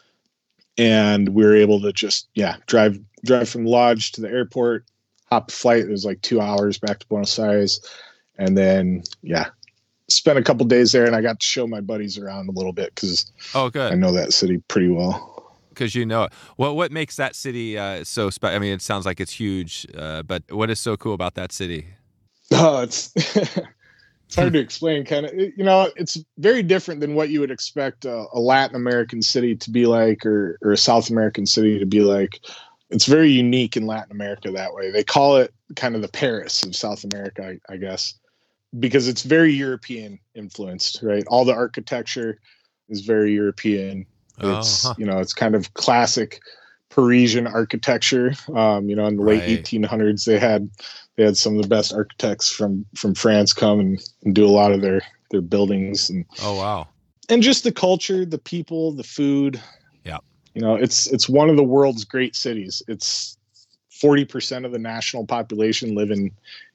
and we were able to just drive from the lodge to the airport, hop a flight. It was like 2 hours back to Buenos Aires, and then spent a couple days there, and I got to show my buddies around a little bit because I know that city pretty well. Because you know it. Well, what makes that city so special? I mean, it sounds like it's huge, but what is so cool about that city? Oh, it's it's hard to explain. Kind of, you know, it's very different than what you would expect a Latin American city to be like, or a South American city to be like. It's very unique in Latin America that way. They call it kind of the Paris of South America, I guess, because it's very European influenced, right? All the architecture is very European. It's, you know, it's kind of classic Parisian architecture. You know, in the late 1800s, they had some of the best architects from France come and do a lot of their buildings. And and just the culture, the people, the food. Yeah. You know, it's one of the world's great cities. It's 40% of the national population live in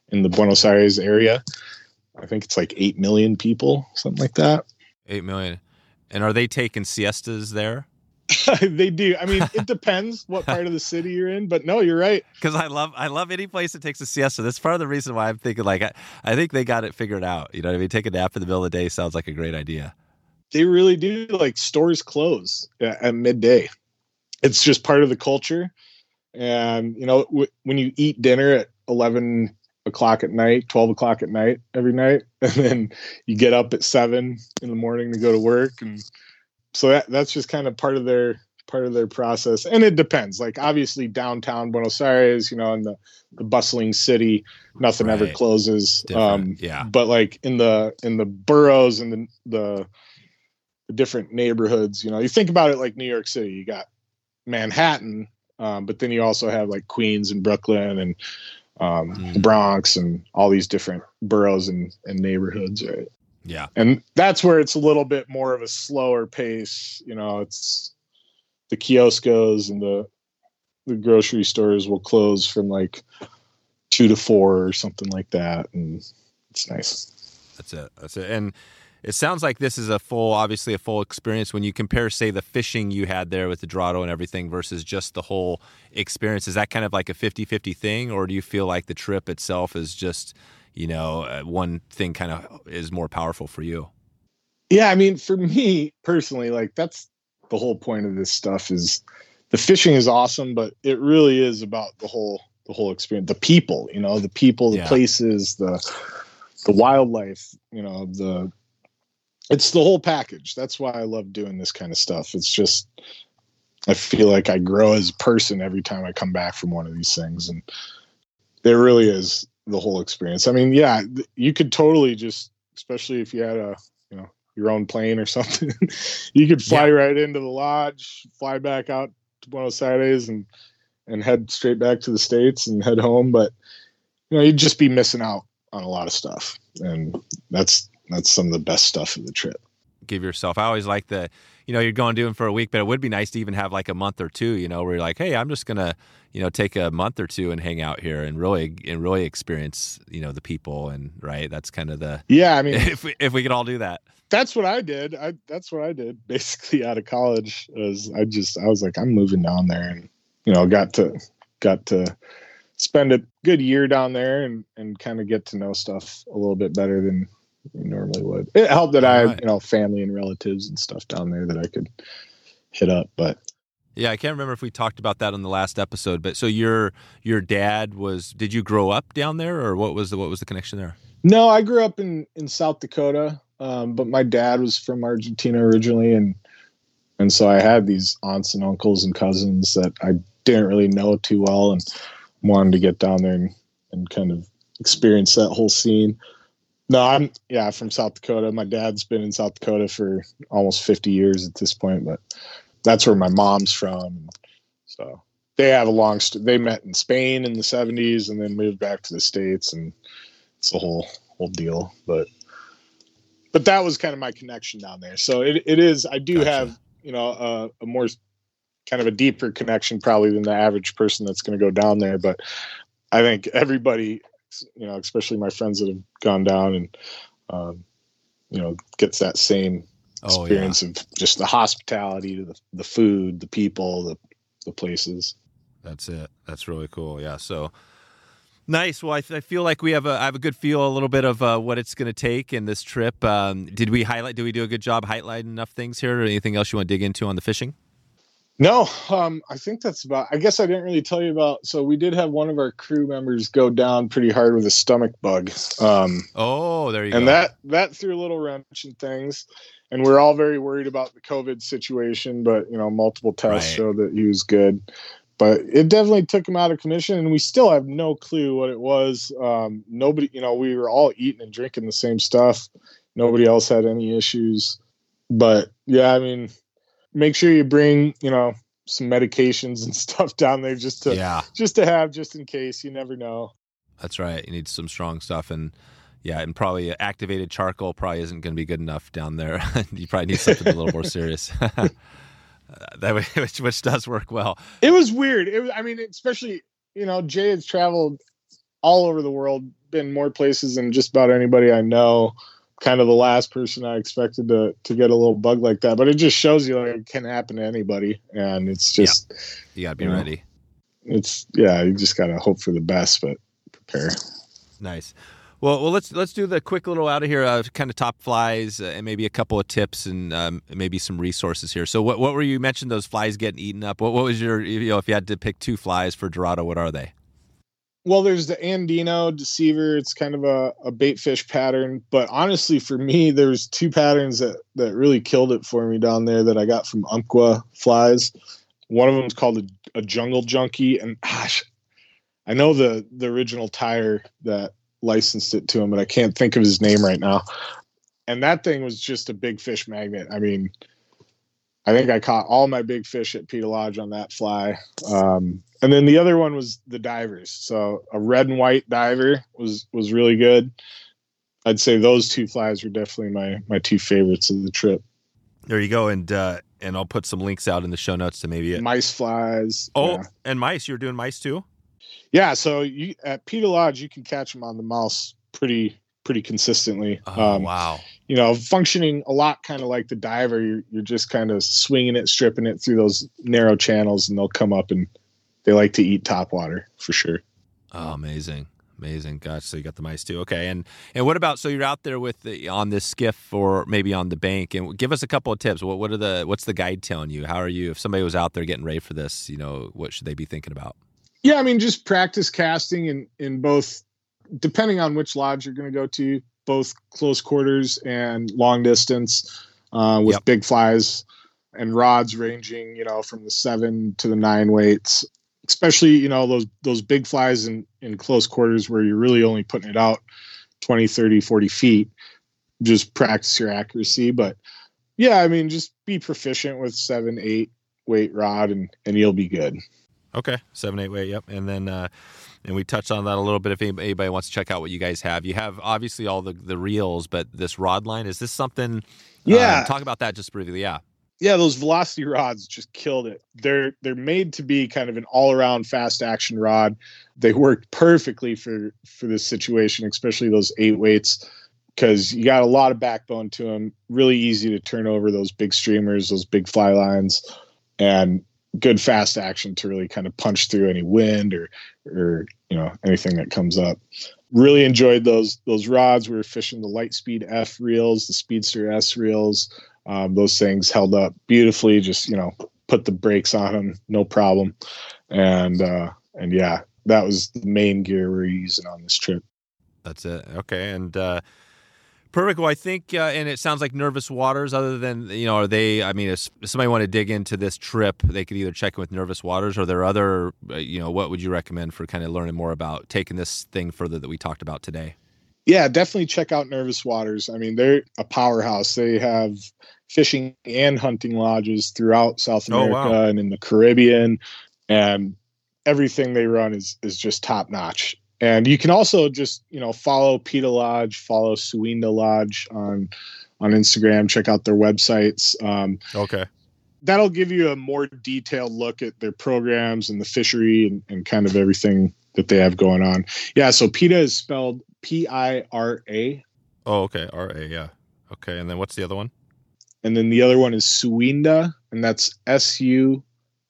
in the Buenos Aires area. I think it's like 8 million people, something like that. 8 million. And are they taking siestas there? They do. I mean, it depends what part of the city you're in, but no, you're right. Because I love any place that takes a siesta. That's part of the reason why I'm thinking, like, I think they got it figured out. You know what I mean? Take a nap in the middle of the day sounds like a great idea. They really do. Like, stores close at midday. It's just part of the culture. And, you know, when you eat dinner at 11 o'clock at night, 12 o'clock at night, every night, and then you get up at 7 in the morning to go to work. And so that's just kind of part of their process. And it depends. Like, obviously downtown Buenos Aires, you know, in the bustling city, nothing ever closes. Yeah. But like in the boroughs and the different neighborhoods, you know, you think about it like New York City, you got Manhattan, but then you also have like Queens and Brooklyn and the Bronx and all these different boroughs and neighborhoods, right? Yeah. And that's where it's a little bit more of a slower pace. You know, it's the kioscos and the grocery stores will close from like 2 to 4 or something like that. And it's nice. That's it. And it sounds like this is obviously a full experience when you compare, say, the fishing you had there with the Dorado and everything versus just the whole experience. Is that kind of like a 50-50 thing, or do you feel like the trip itself is just, you know, one thing kind of is more powerful for you? Yeah, I mean, for me personally, like, that's the whole point of this stuff. Is the fishing is awesome, but it really is about the whole experience, the people, you know, the places, the wildlife, you know, it's the whole package. That's why I love doing this kind of stuff. It's just, I feel like I grow as a person every time I come back from one of these things. And there really is the whole experience. I mean, yeah, you could totally just, especially if you had your own plane or something, you could fly right into the lodge, fly back out to Buenos Aires and head straight back to the States and head home. But, you know, you'd just be missing out on a lot of stuff. And that's some of the best stuff of the trip. Give yourself, I always like you're going to do them for a week, but it would be nice to even have like a month or two, you know, where you're like, hey, I'm just going to, you know, take a month or two and hang out here and really experience, you know, the people. And right. That's kind of I mean, if we could all do that. That's what I did. That's what I did basically out of college. I was like, I'm moving down there, and, you know, got to spend a good year down there and kind of get to know stuff a little bit better than you normally would. It helped that I had, you know, family and relatives and stuff down there that I could hit up. But yeah, I can't remember if we talked about that on the last episode. But so your dad did you grow up down there, or what was the connection there? No, I grew up in South Dakota, but my dad was from Argentina originally, and so I had these aunts and uncles and cousins that I didn't really know too well, and wanted to get down there and kind of experience that whole scene. No, I'm from South Dakota. My dad's been in South Dakota for almost 50 years at this point, but that's where my mom's from. So they have they met in Spain in the 70s and then moved back to the States, and it's a whole deal. But that was kind of my connection down there. So it is, I do have, you know, a more kind of a deeper connection probably than the average person that's going to go down there. But I think everybody, you know, especially my friends that have gone down and, you know, gets that same experience of just the hospitality, the food, the people, the places. That's it. That's really cool. Yeah. So nice. Well, I feel like I have a good feel, a little bit of what it's going to take in this trip. Did we do a good job highlighting enough things here, or anything else you want to dig into on the fishing? No, I think that's I guess I didn't really tell you about, so we did have one of our crew members go down pretty hard with a stomach bug. There you go. And that threw a little wrench in things, and we're all very worried about the COVID situation, but, you know, multiple tests show that he was good, but it definitely took him out of commission, and we still have no clue what it was. Nobody, you know, we were all eating and drinking the same stuff. Nobody else had any issues, but yeah, I mean, make sure you bring, you know, some medications and stuff down there just to have, just in case. You never know. That's right. You need some strong stuff, and probably activated charcoal probably isn't going to be good enough down there. You probably need something a little more serious. Which does work well. It was weird. I mean, especially, you know, Jay has traveled all over the world, been more places than just about anybody I know. Kind of the last person I expected to get a little bug like that, but it just shows you like it can happen to anybody, and it's just you gotta be ready. You just gotta hope for the best, but prepare. Nice. Well, let's do the quick little out of here, kind of top flies, and maybe a couple of tips and maybe some resources here. So, what were you mentioned? Those flies getting eaten up. What was your, if you had to pick 2 flies for Dorado, what are they? Well, there's the Andino Deceiver. It's kind of a bait fish pattern, but honestly, for me, there's 2 patterns that really killed it for me down there that I got from Umpqua flies. One of them is called a Jungle Junkie, and gosh, I know the original tire that licensed it to him, but I can't think of his name right now. And that thing was just a big fish magnet. I mean, I think I caught all my big fish at Pita Lodge on that fly. And then the other one was the divers. So a red and white diver was really good. I'd say those 2 flies were definitely my 2 favorites of the trip. There you go. And I'll put some links out in the show notes to maybe mice flies. Oh, yeah. And mice. You're doing mice too? Yeah. So at Pita Lodge, you can catch them on the mouse pretty consistently. Oh, wow. Functioning a lot kind of like the diver. You're just kind of swinging it, stripping it through those narrow channels, and they'll come up, and they like to eat topwater for sure. Oh, amazing. Gosh, so you got the mice too. Okay. And what about, so you're out there on this skiff or maybe on the bank, and give us a couple of tips. What's the guide telling you? How are you, if somebody was out there getting ready for this, what should they be thinking about? Yeah. I mean, just practice casting in both, depending on which lodge you're going to go to, both close quarters and long distance, with big flies and rods ranging, from the 7 to the 9 weights, especially, those big flies in close quarters where you're really only putting it out 20, 30, 40 feet. Just practice your accuracy. But yeah, I mean, just be proficient with 7, 8 weight rod and you'll be good. Okay. 7, 8 weight. Yep. And then, and we touched on that a little bit. If anybody wants to check out what you guys have, you have obviously all the reels, but this rod line, is this something? Yeah. Talk about that just briefly. Yeah. Yeah, those Velocity rods just killed it. They're made to be kind of an all-around fast action rod. They worked perfectly for this situation, especially those 8 weights, because you got a lot of backbone to them. Really easy to turn over those big streamers, those big fly lines, and good fast action to really kind of punch through any wind or anything that comes up. Really enjoyed those rods. We were fishing the Lightspeed F reels, the Speedster S reels. Those things held up beautifully. Just, put the brakes on them, no problem. And yeah, that was the main gear we're using on this trip. That's it. Okay. And, perfect. Well, I think, and it sounds like Nervous Waters, other than, are they, I mean, if somebody want to dig into this trip, they could either check in with Nervous Waters, or there are other, what would you recommend for kind of learning more about taking this thing further that we talked about today? Yeah, definitely check out Nervous Waters. I mean, they're a powerhouse. They have fishing and hunting lodges throughout South America and in the Caribbean, and everything they run is just top notch. And you can also just, follow Pita Lodge, follow Suinda Lodge on Instagram, check out their websites. Okay. That'll give you a more detailed look at their programs and the fishery and kind of everything that they have going on. Yeah. So Pita is spelled Pira. Oh, okay. RA. Yeah. Okay. And then what's the other one? And then the other one is Suinda, and that's Suinda.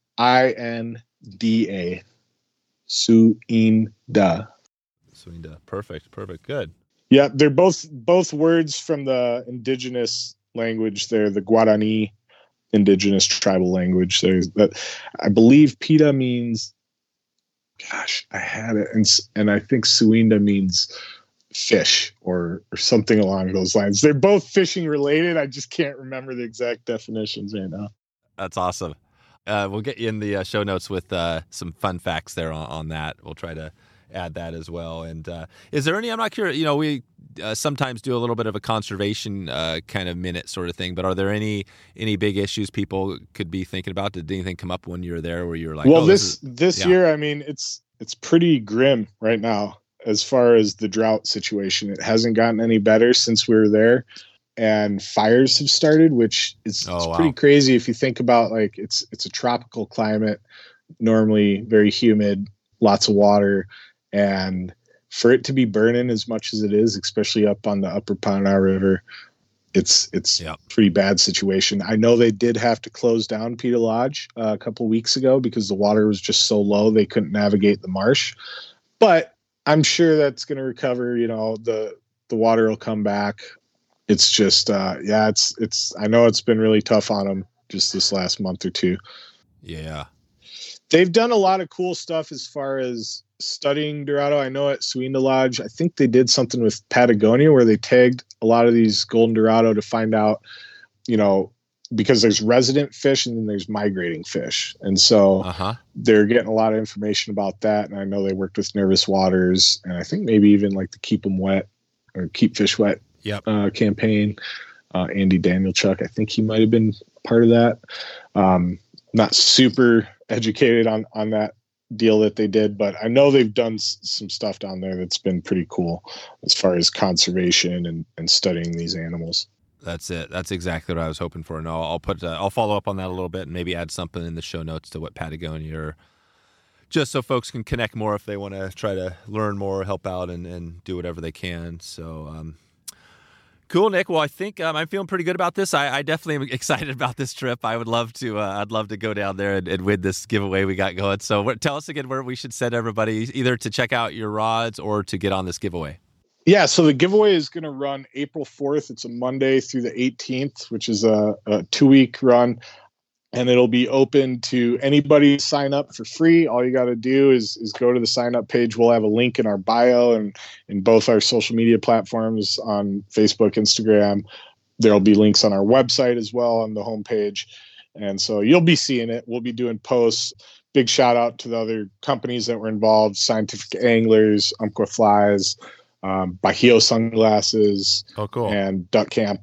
Suinda. Perfect. Good. Yeah, they're both words from the indigenous language. They're the Guarani indigenous tribal language. I believe Pita means, gosh, I had it, and I think Suinda means fish or something along those lines. They're both fishing related. I just can't remember the exact definitions right now. That's awesome. We'll get you in the show notes with some fun facts there on that. We'll try to add that as well. And is there any, I'm not sure, we sometimes do a little bit of a conservation kind of minute sort of thing, but are there any big issues people could be thinking about? Did anything come up when you were there where you were like, well, this year, I mean, it's pretty grim right now as far as the drought situation. It hasn't gotten any better since we were there, and fires have started, which is pretty crazy if you think about, like, it's a tropical climate, normally very humid, lots of water, and for it to be burning as much as it is, especially up on the upper Pioneer River, it's pretty bad situation. I know they did have to close down Pita Lodge a couple of weeks ago because the water was just so low they couldn't navigate the marsh. But I'm sure that's going to recover. The water will come back. It's just it's I know it's been really tough on them just this last month or two. Yeah. They've done a lot of cool stuff as far as studying Dorado. I know at Suina Lodge, I think they did something with Patagonia where they tagged a lot of these golden Dorado to find out, because there's resident fish and then there's migrating fish. And so they're getting a lot of information about that. And I know they worked with Nervous Waters and I think maybe even like the Keep 'em Wet or Keep Fish Wet campaign. Andy Danielchuk, I think he might have been part of that. Not super educated on that deal that they did, but I know they've done some stuff down there that's been pretty cool as far as conservation and studying these animals. That's it. That's exactly what I was hoping for. No, I'll follow up on that a little bit and maybe add something in the show notes to what Patagonia, or just so folks can connect more if they want to try to learn more, help out, and do whatever they can. So, cool, Nick. Well, I think I'm feeling pretty good about this. I definitely am excited about this trip. I would love to. I'd love to go down there and win this giveaway we got going. So, tell us again where we should send everybody, either to check out your rods or to get on this giveaway. Yeah, so the giveaway is going to run April 4th. It's a Monday through the 18th, which is a 2-week run. And it'll be open to anybody to sign up for free. All you got to do is go to the sign up page. We'll have a link in our bio and in both our social media platforms on Facebook, Instagram. There'll be links on our website as well on the homepage. And so you'll be seeing it. We'll be doing posts. Big shout out to the other companies that were involved: Scientific Anglers, Umpqua Flies, Bajio Sunglasses, and Duck Camp.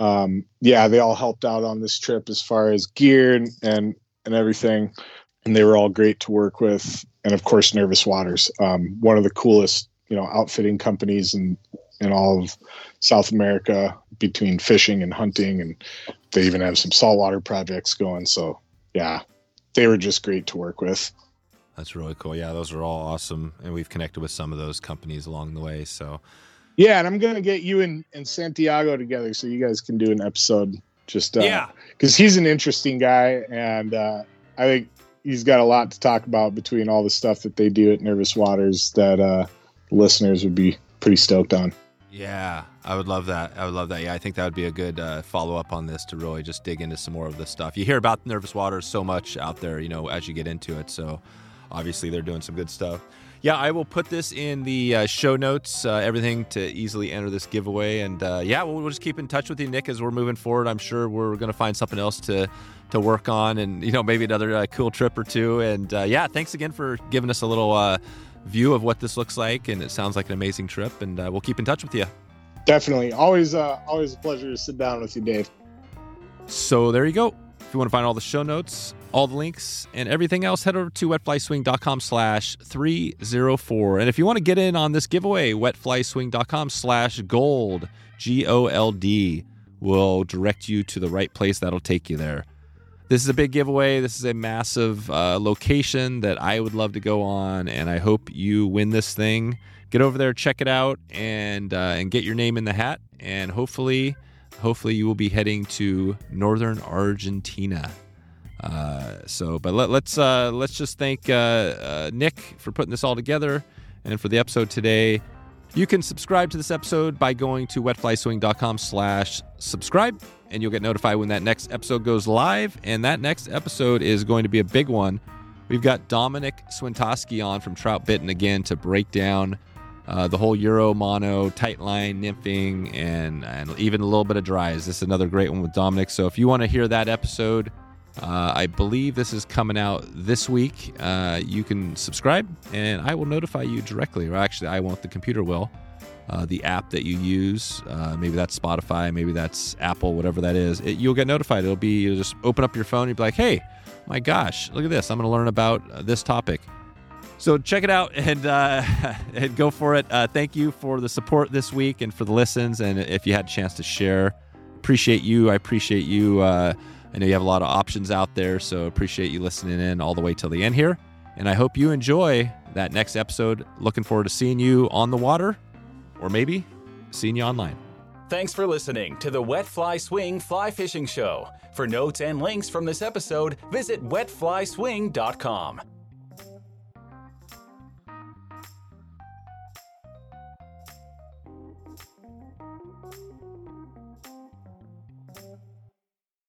They all helped out on this trip as far as gear and everything. And they were all great to work with. And of course, Nervous Waters, one of the coolest, outfitting companies in all of South America between fishing and hunting. And they even have some saltwater projects going. So yeah, they were just great to work with. That's really cool. Yeah, those are all awesome. And we've connected with some of those companies along the way. So yeah, and I'm going to get you and Santiago together so you guys can do an episode just because he's an interesting guy. And I think he's got a lot to talk about between all the stuff that they do at Nervous Waters that listeners would be pretty stoked on. Yeah, I would love that. Yeah, I think that would be a good follow-up on this to really just dig into some more of this stuff. You hear about Nervous Waters so much out there, as you get into it. So obviously they're doing some good stuff. Yeah, I will put this in the show notes, everything to easily enter this giveaway. And we'll just keep in touch with you, Nick, as we're moving forward. I'm sure we're going to find something else to work on and, maybe another cool trip or two. And thanks again for giving us a little view of what this looks like. And it sounds like an amazing trip. And we'll keep in touch with you. Definitely. Always a pleasure to sit down with you, Dave. So there you go. If you want to find all the show notes, all the links, and everything else, head over to wetflyswing.com/304. And if you want to get in on this giveaway, wetflyswing.com/gold, GOLD, will direct you to the right place. That'll take you there. This is a big giveaway. This is a massive location that I would love to go on, and I hope you win this thing. Get over there, check it out, and get your name in the hat, and hopefully you will be heading to northern Argentina. But let's just thank Nick for putting this all together and for the episode today. You can subscribe to this episode by going to wetflyswing.com/subscribe, and you'll get notified when that next episode goes live. And that next episode is going to be a big one. We've got Dominic Swintoski on from Trout Bitten again to break down the whole Euro, mono, tight line, nymphing, and even a little bit of dries. This is another great one with Dominic. So if you want to hear that episode, I believe this is coming out this week. You can subscribe, and I will notify you directly. Or actually, I won't. The computer will. The app that you use, maybe that's Spotify, maybe that's Apple, whatever that is. You'll get notified. You'll just open up your phone. You'll be like, hey, my gosh, look at this. I'm going to learn about this topic. So check it out and go for it. Thank you for the support this week and for the listens. And if you had a chance to share, appreciate you. I appreciate you. I know you have a lot of options out there, so appreciate you listening in all the way till the end here. And I hope you enjoy that next episode. Looking forward to seeing you on the water, or maybe seeing you online. Thanks for listening to the Wet Fly Swing Fly Fishing Show. For notes and links from this episode, visit wetflyswing.com.